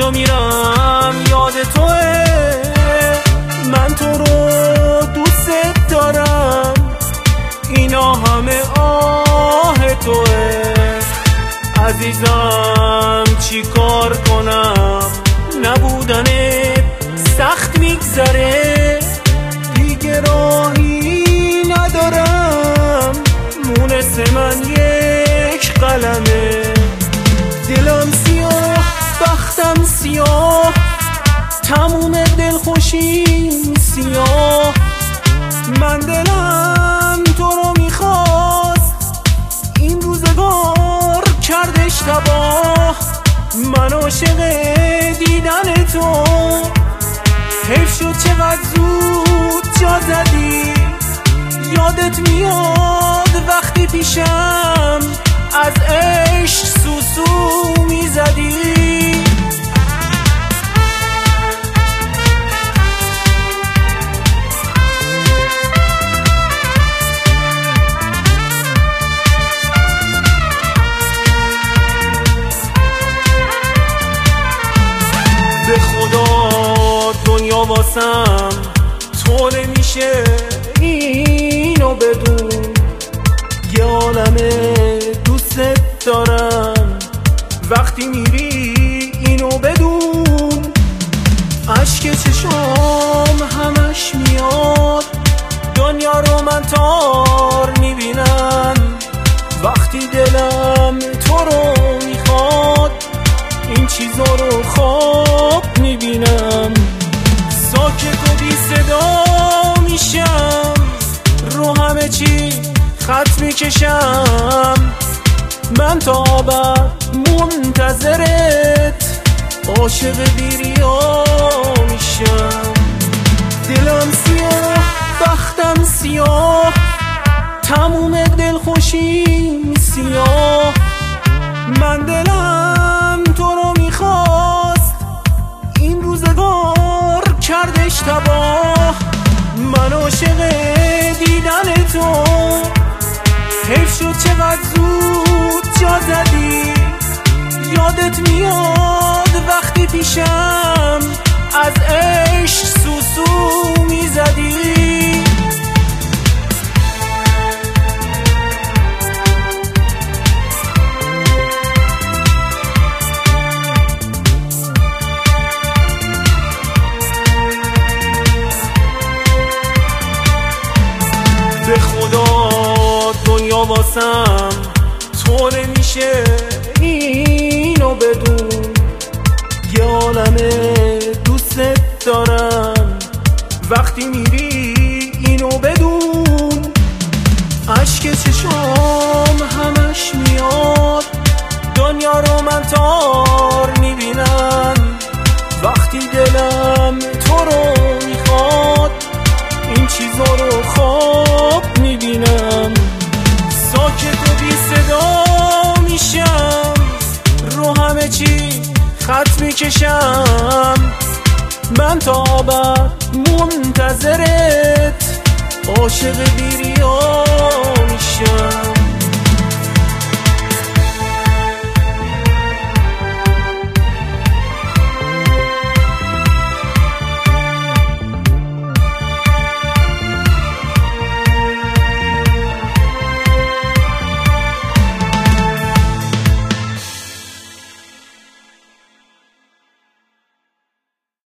جا میرم یاد توه، من تو رو دوست دارم، اینا همه آه توه. عزیزم چی کار کنم، نبودنت سخت میگذره، دیگه راهی ندارم، مونس من یک قلمه. دلم سیاه بختم سیاه، تموم دلخوشیم سیاه، من دلم تو رو میخواست، این روزگار کرد اشتباه، من عاشق دیدن تو، حیف شد چقدر زود جا زدی، یادت میاد وقتی پیشم از عشق سوسو میزدی. به خدا دنیا واسم تو نمیشه اینو بدون، یه عالمه دوست دارم، وقتی میری اینو بدون. اشک چشام همش میاد، دنیا رو من تار میبینم، وقتی دلم تو رو میخواد، این چیزا رو خواب میبینم. ساکت و بی صدا میشم، رو همه چی خط میکشم، من تا ابد منتظرت، عاشق بیریا میشم. دلم سیاه بختم سیاه، تموم دلخوشیم سیاه، من دلم تو رو میخواست، این روزگار کرد اشتباه، من عاشق دیدن تو، حیف شد چقدر زود جا زدی، یادت میاد وقتی پیشم از عشق سوسو میزدی. به خدا دنیا واسم تو نمیشه اینو بدون، یه عالمه دوست دارم، وقتی میری اینو بدون. اشک چشام همش میاد، دنیا رو من تار میبینم، وقتی دلم تو رو میخواد، این چیزا رو خواب میبینم. ساکت و بی صدا میشم، رو همه چی خط میکشم، من تا ابد منتظرت، عاشق بیریا میشم.